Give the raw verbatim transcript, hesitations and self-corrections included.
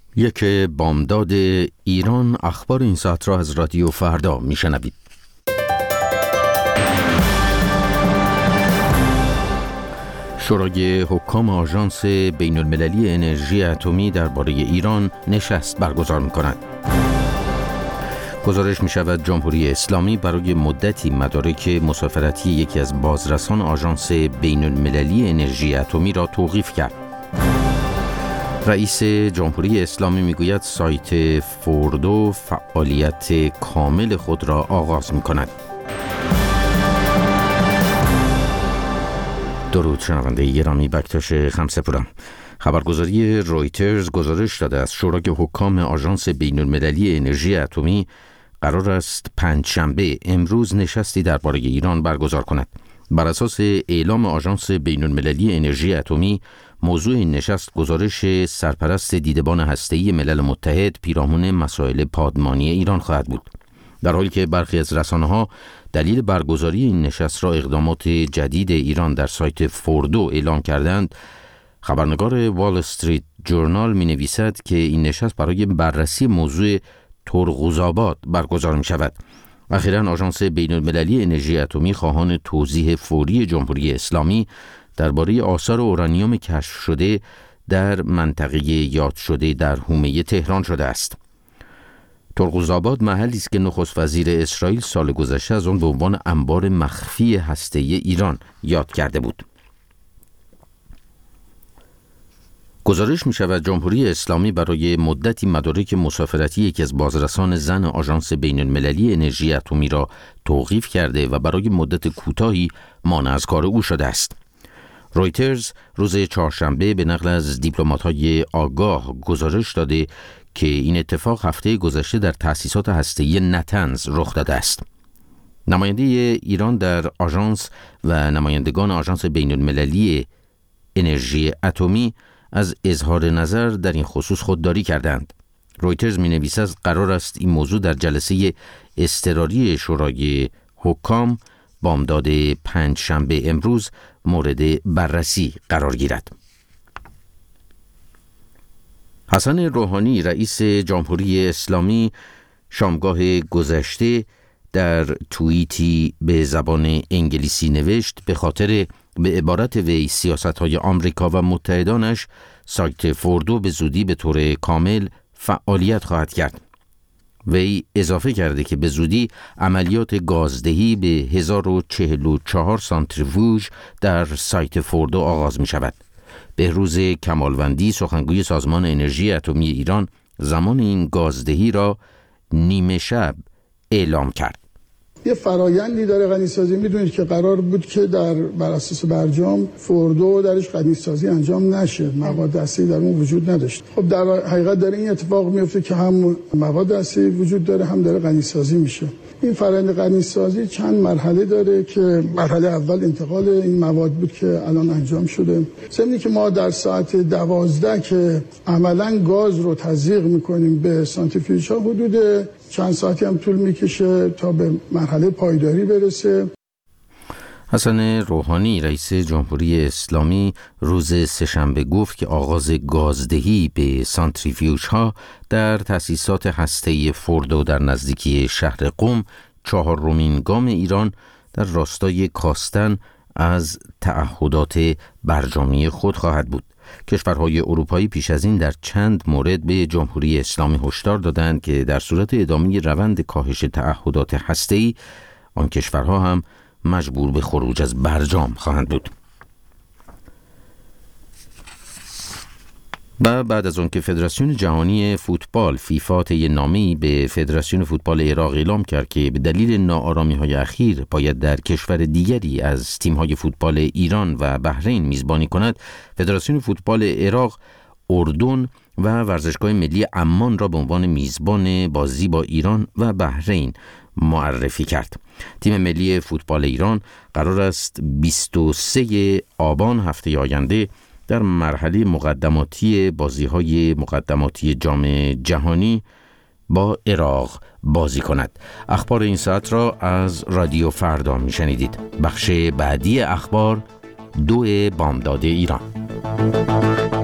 یک بامداد ایران. اخبار این ساعت را از رادیو فردا میشنوید. شورای حکام آژانس بین المللی انرژی اتمی درباره ایران نشست برگزار می‌کند. گزارش می‌شود جمهوری اسلامی برای مدتی مدارک مسافرتی یکی از بازرسان آژانس بین المللی انرژی اتمی را توقیف کرد. رئیس جمهوری اسلامی میگوید سایت فوردو فعالیت کامل خود را آغاز می‌کند. درود شنونده گرامی، بکتاش خمسپورم. خبرگزاری رویترز گزارش داده از شورای حکام آژانس بین المللی انرژی اتمی قرار است پنجشنبه امروز نشستی درباره ایران برگزار کند. بر اساس اعلام آژانس بین المللی انرژی اتمی، موضوع این نشست گزارش سرپرست دیدبان هسته‌ای ملل متحد پیرامون مسائل پادمانی ایران خواهد بود. در حالی که برخی از رسانه‌ها دلیل برگزاری این نشست را اقدامات جدید ایران در سایت فوردو اعلام کردند، خبرنگار وال استریت جورنال می نویسد که این نشست برای بررسی موضوع ترقوزآباد برگزار می شود. اخیراً آژانس بین المللی انرژی اتمی خواهان توضیح فوری جمهوری اسلامی درباره آثار اورانیوم کشف شده در منطقه یاد شده در حومه تهران شده است. ترقوزآباد محلی است که نخست وزیر اسرائیل سال گذشته از آن به عنوان انبار مخفی هسته‌ای ایران یاد کرده بود. گزارش می شود جمهوری اسلامی برای مدتی مدارک مسافرتی یکی از بازرسان زن آژانس بین المللی انرژی اتمی را توقیف کرده و برای مدت کوتاهی مانع از کار او شده است. رویترز روز چهارشنبه به نقل از دیپلمات‌های آگاه گزارش داده که این اتفاق هفته گذشته در تأسیسات هسته‌ای نتنز رخ داده است. نماینده ایران در آژانس و نمایندگان آژانس بین المللی انرژی اتمی از اظهار نظر در این خصوص خودداری کردند. رویترز می نویسد قرار است این موضوع در جلسه اضطراری شورای حکام بامداد پنجشنبه امروز مورد بررسی قرار گیرد. حسن روحانی رئیس جمهوری اسلامی شامگاه گذشته در توییتی به زبان انگلیسی نوشت به خاطر به عبارت وی سیاست‌های آمریکا و متحدانش سایت فوردو به زودی به طور کامل فعالیت خواهد کرد. وی اضافه کرده که به زودی عملیات گازدهی به هزار و چهل و چهار سانتریفیوژ در سایت فوردو آغاز می شود. بهروز کمالوندی سخنگوی سازمان انرژی اتمی ایران زمان این گازدهی را نیمه شب اعلام کرد. یه فرایندی داره غنیسازی. میدونید که قرار بود که در بر اساس برجام فوردو درش غنیسازی انجام نشه، مواد اصلی در اون وجود نداشت. خب در حقیقت داره این اتفاق میفته که هم مواد اصلی وجود داره هم داره غنیسازی میشه. این فرآیند غنیسازی چند مرحله داره که مرحله اول انتقال این مواد بود که الان انجام شده. ضمنی که ما در ساعت دوازده که عملاً گاز رو تزریق میکنیم به سانتریفیوژها، حدود چند ساعتی هم طول میکشه تا به مرحله پایداری برسه. حسن روحانی رئیس جمهوری اسلامی روز سه‌شنبه گفت که آغاز گازدهی به سانتریفیوژها در تأسیسات هسته‌ای فوردو در نزدیکی شهر قم چهارمین گام ایران در راستای کاستن از تعهدات برجامی خود خواهد بود. کشورهای اروپایی پیش از این در چند مورد به جمهوری اسلامی هشدار دادند که در صورت ادامه روند کاهش تعهدات هسته‌ای آن کشورها هم مجبور به خروج از برجام خواهند بود. و بعد از آن که فدراسیون جهانی فوتبال فیفا طی نامه‌ای به فدراسیون فوتبال عراق اعلام کرد که به دلیل ناآرامی‌های اخیر باید در کشور دیگری از تیم‌های فوتبال ایران و بحرین میزبانی کند، فدراسیون فوتبال عراق اردن و ورزشگاه ملی عمان را به عنوان میزبان بازی با ایران و بحرین معرفی کرد. تیم ملی فوتبال ایران قرار است بیست و سوم آبان هفته آینده در مرحله مقدماتی بازی‌های مقدماتی جام جهانی با عراق بازی کند. اخبار این ساعت را از رادیو فردا میشنیدید. بخش بعدی اخبار دو بامداد ایران.